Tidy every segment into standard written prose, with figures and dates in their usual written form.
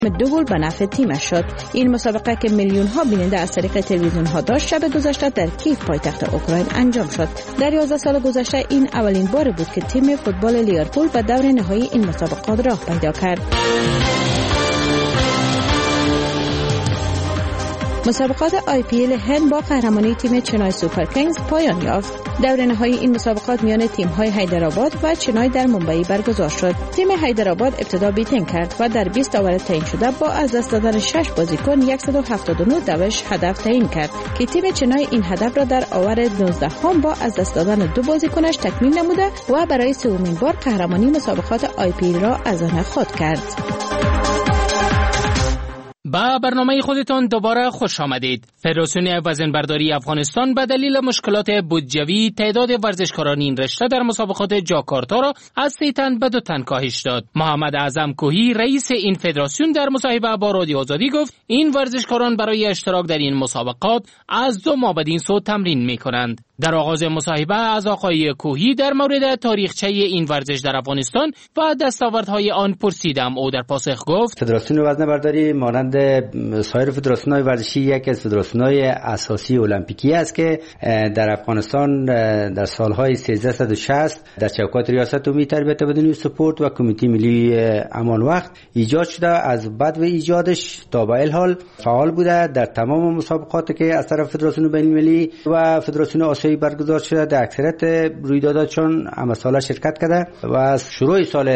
2 گل به نفع تیمش شد. این مسابقه که میلیون ها بیننده از طریق تلویزیون ها داشت شب گذشته در کیف پایتخت اوکراین انجام شد. در 11 سال گذشته این اولین بار بود که تیم فوتبال لیورپول به دور نهایی این مسابقات راه پیدا کرد. مسابقات IPL هند با قهرمانی تیم چنای سوپر کینگز پایان یافت. دور نهایی این مسابقات میان تیم‌های حیدرآباد و چنای در ممبئی برگزار شد. تیم حیدرآباد ابتدا بیتینگ کرد و در 20 اوور تعیین شده با از دست دادن 6 بازیکن 179 دوش هدف تعیین کرد که تیم چنای این هدف را در اوور 19 هم با از دست دادن 2 بازیکنش تکمیل نموده و برای سومین بار قهرمانی مسابقات IPL را از آن خود کرد. با برنامه خودتان دوباره خوش آمدید. فدراسیون وزنبرداری افغانستان به دلیل مشکلات بودجوی تعداد ورزشکاران این رشته در مسابقات جاکارتا را از 3 تن به 2 تن کاهش داد. محمد اعظم کوهی رئیس این فدراسیون در مصاحبه با رادیو آزادی گفت این ورزشکاران برای اشتراک در این مسابقات از 2 ماه بدین سو تمرین می‌کنند. در آغاز مصاحبه از آقای کوهی در مورد تاریخچه این ورزش در افغانستان و دستاوردهای آن پرسیدم. او در پاسخ گفت فدراسیون وزنه‌برداری مانند سایر فدراسیون‌های ورزشی یکی از فدراسیون‌های اساسی المپیکی است که در افغانستان در سال‌های 1360 در چوکات ریاست عمومی تربیت بدنی و سپورت و کمیته ملی امان وقت ایجاد شده. از بعد و ایجادش تا به الحال فعال بوده. در تمام مسابقاتی که از طرف فدراسیون بین‌المللی و فدراسیون آسیایی برگزار شده در اکثریت رویداداتشون همساله شرکت کرده و از شروع سال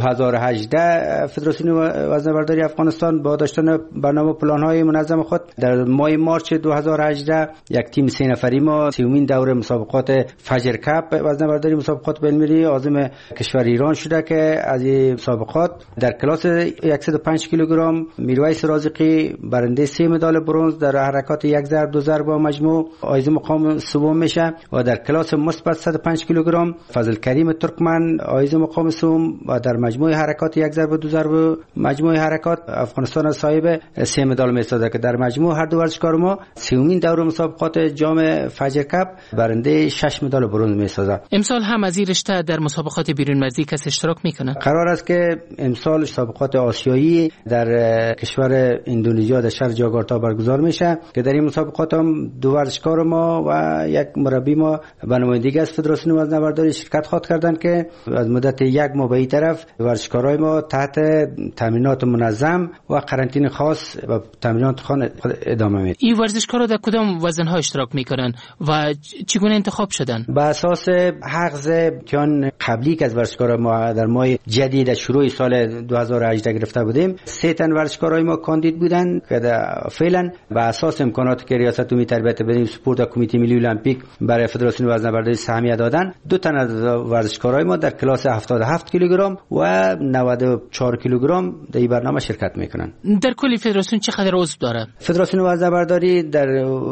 2018 فدراسیون وزنه‌برداری افغانستان با داشتن برنامه پلان‌های منظم خود در ماه مارچ 2018 یک تیم 3 نفری ما سومین دوره مسابقات فجر کپ وزنه‌برداری مسابقات بین‌المللی عازم کشور ایران شده که از این مسابقات در کلاس 105 کیلوگرم میرویس رازقی برنده 3 مدال برنز در حرکات 1 ضرب 2 ضرب با مجموع عایز مقام سوم میشه و در کلاس مثبت 105 کیلوگرم فضل کریم ترکمن عایز مقام سوم و در مجموع حرکات 1 ضرب 2 ضرب مجموع حرکات افغانستان صاحب 3 مدال میسازه که در مجموع هر دو ورزشکار ما سومین دوره مسابقات جام فجر کپ برنده 6 مدال برنز میسازه. امسال هم از این رشته در مسابقات بیرون مرزی کس اشتراک میکنه؟ قرار است که امسال مسابقات آسیایی در کشور اندونزیا در شهر جاکارتا برگزار میشه که در این مسابقات هم 2 ورزشکار ما و یک مربی ما به نمایندگی از فدراسیون وزنه‌برداری شرکت خواهد کردند که از مدت 1 ماه به این طرف ورزشکارای ما تحت تامینات منظم و قرنطینه خاص و تمرینات خانه ادامه میدن. این ورزشکارا در کدام وزن‌ها اشتراک میکنن و چگونه انتخاب شدن؟ به اساس حغز امتحان قبلی که از ورزشکارا ما در ماه جدید شروع سال 2018 گرفته بودیم 3 تن ورزشکارای ما کاندید بودن که فعلا به اساس امکاناتی که ریاست عمومی تربیت بدنی و سپورت و کمیته ملی المپیک برای فدراسیون وزنه‌برداری سهمیه دادن 2 تن از ورزشکارای ما در کلاس 77 کیلوگرم و 94 کیلوگرم در این برنامه شرکت میکنن. در کل فدراسیون چقدر عضو داره؟ فدراسیون وزنه‌برداری در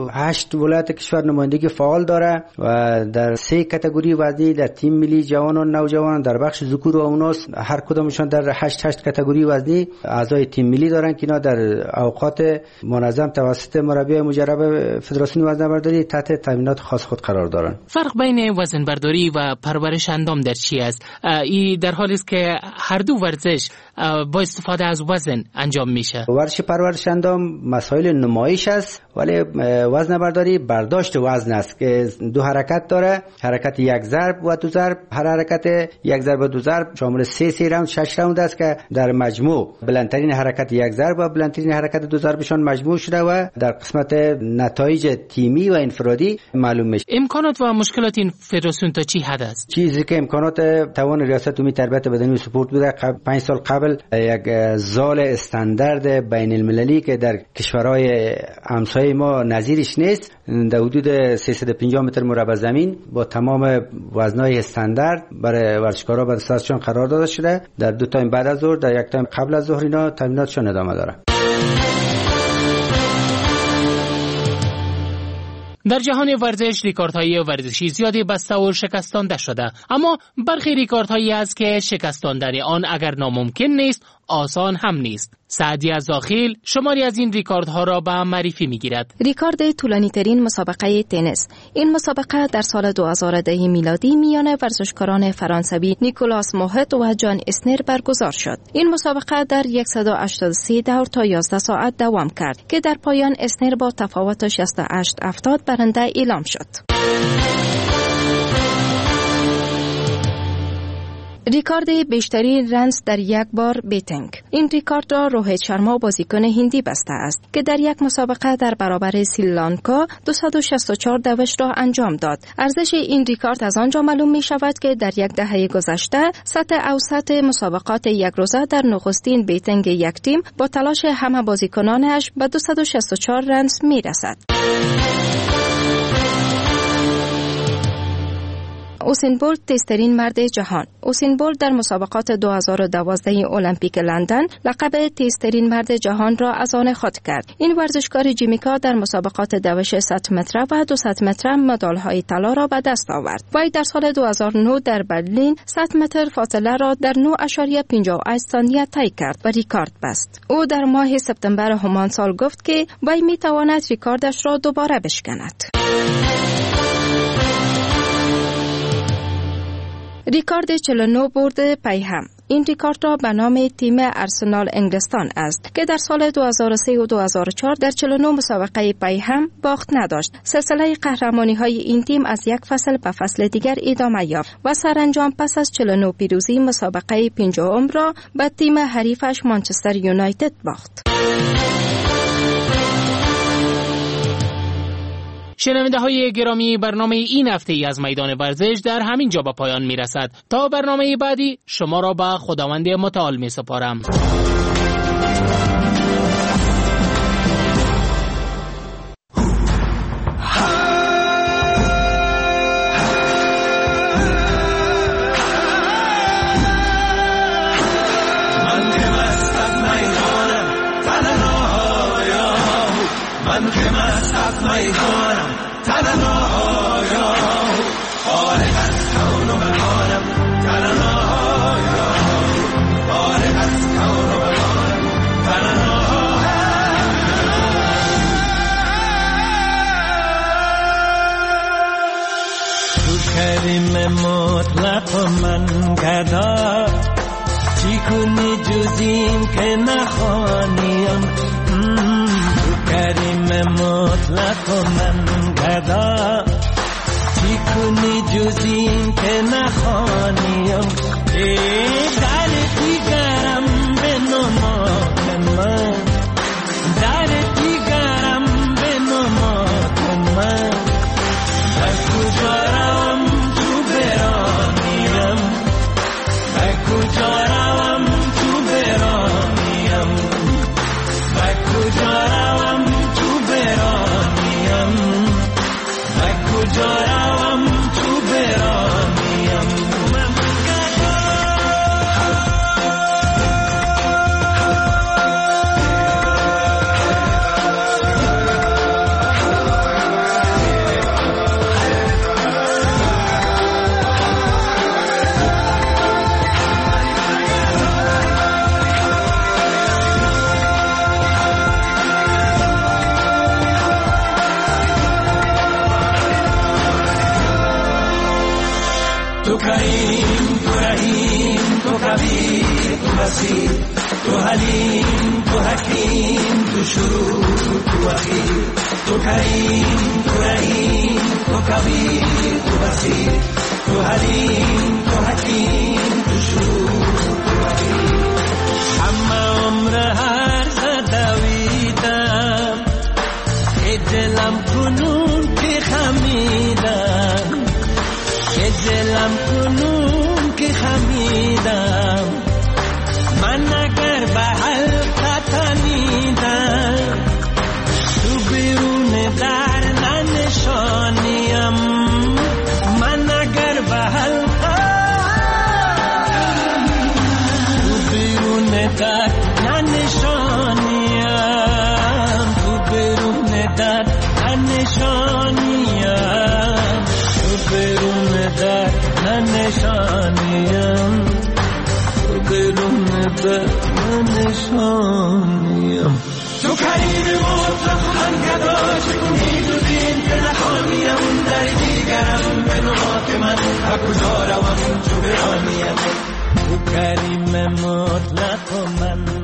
8 ولایت کشور نمایندگی فعال داره و در 3 کاتگوری وزنی در تیم ملی جوان و نوجوان در بخش ذکور و اناث هر کدامشون در 8 کاتگوری وزنی اعضای تیم ملی دارن که اینا در اوقات منظم توسط مربی مجرب فدراسیون وزنه‌برداری تحت تامینات خاص خود قرار دارن. فرق بین وزنه‌برداری و پرورش اندام در چی است؟ این در حالی است که هر دو ورزش با استفاده از وزن انجام میشه. ورزش پرورش اندام مسائل نمایش است ولی وزنه‌برداری برداشت وزن است که 2 حرکت داره، حرکت 1 ضرب و 2 ضرب. هر حرکت 1 ضرب و 2 ضرب شامل 3 راوند 6 راوند است که در مجموع بلندترین حرکت 1 ضرب و بلندترین حرکت 2 ضربشان مجموع شده و در قسمت نتایج تیمی و انفرادی معلوم میشه. امکانات و مشکلات این فدراسیون تا چی حد است؟ چیزی که امکانات توان ریاست عمومی تربیت بدنی و سپورت بوده 5 سال قبل یک زال استاندارد بین المللی که در کشورهای همسایه ما نظیرش نیست در حدود 350 متر مربع زمین با تمام وزنهای استاندارد برای ورزشکارا به دسترسشون قرار داده شده. در 2 تایم بعد از ظهر در 1 تایم قبل از ظهر اینا تمریناتشون ادامه داره. در جهان ورزش ریکاردهای ورزشی زیادی بسته و شکستانده شده، اما برخی ریکاردهایی است که شکستاندن آن اگر ناممکن نیست آسان هم نیست. سعدی از داخل شماری از این ریکاردها را به هم معرفی می‌گیرد. ریکارد طولانی ترین مسابقه تنیس. این مسابقه در سال 2010 میلادی میان ورزشکاران فرانسوی نیکولاس موهت و جان اسنر برگزار شد. این مسابقه در 183 دور تا 11 ساعت دوام کرد که در پایان اسنر با تفاوت 68-70 برنده اعلام شد. ریکارد بیشترین رنز در یک بار بیتینگ. این ریکارد را روهیت شرما بازیکن هندی بسته است که در یک مسابقه در برابر سریلانکا 264 دوش را انجام داد. ارزش این ریکارد از آنجا معلوم می شود که در یک دهه گذشته سطح اوسط مسابقات یک روزه در نخستین بیتینگ یک تیم با تلاش همه بازیکنانش به 264 رنز می رسد. اوسین بولت تیزترین مرد جهان. اوسین بولت در مسابقات 2012 المپیک لندن لقب تیزترین مرد جهان را از آن خود کرد. این ورزشکار جمیکا در مسابقات دوش 100 متر و 200 متر مدال‌های طلا را به دست آورد. وی در سال 2009 در برلین 100 متر فاصله را در 9.58 ثانیه طی کرد و ریکارد بست. او در ماه سپتامبر همان سال گفت که وی می‌تواند ریکاردش را دوباره بشکند. ریکارد 49 برد پیهم. این ریکارد را به نام تیم ارسنال انگلستان است که در سال 2003 و 2004 در 49 مسابقه پیهم باخت نداشت. سلسله قهرمانی‌های این تیم از یک فصل به فصل دیگر ادامه یافت و سرانجام پس از 49 پیروزی مسابقه 50 را به تیم حریفش منچستر یونایتد باخت. شنونده های گرامی، برنامه این هفته ای از میدان ورزش در همین جا به پایان می رسد. تا برنامه بعدی شما را به خداوند متعال می سپارم. مطلق من گدا چی کنی جزیم که نخوانیم تو کریم مطلق من گدا چی کنی جزیم که نخوانیم در دیگرم به نمات من در دیگرم به نمات من از کجا روم تو برانیم از کجا روم تو برانیم از کجا روم تو برانیم از کجا روم تو برانیم تو کریم تو رحیم تو کبیر تو بصیر تو حلیم تو حکیم تو شروع تو اخیر تو کریم تو رحیم تو کبیر تو بصیر تو حلیم تو حکیم تو شروع تو اخیر همه عمر هر دویدم دلم کنون که خمیدم دلم کنون که خمیدم من اگر به حلقه تنیدم تو بیرون در ننشانیم من اگر به حلقه تو بیرون در ننشانیم تو بیرون در ننشانیم تو بیرون در ننشانیم تو بیرون در نشانیم. تو کریم مطلق من گداش کنی تو دین که نخوانیم در دیگرم به نوات من کجا روم تو برانیم. تو کریم مطلق من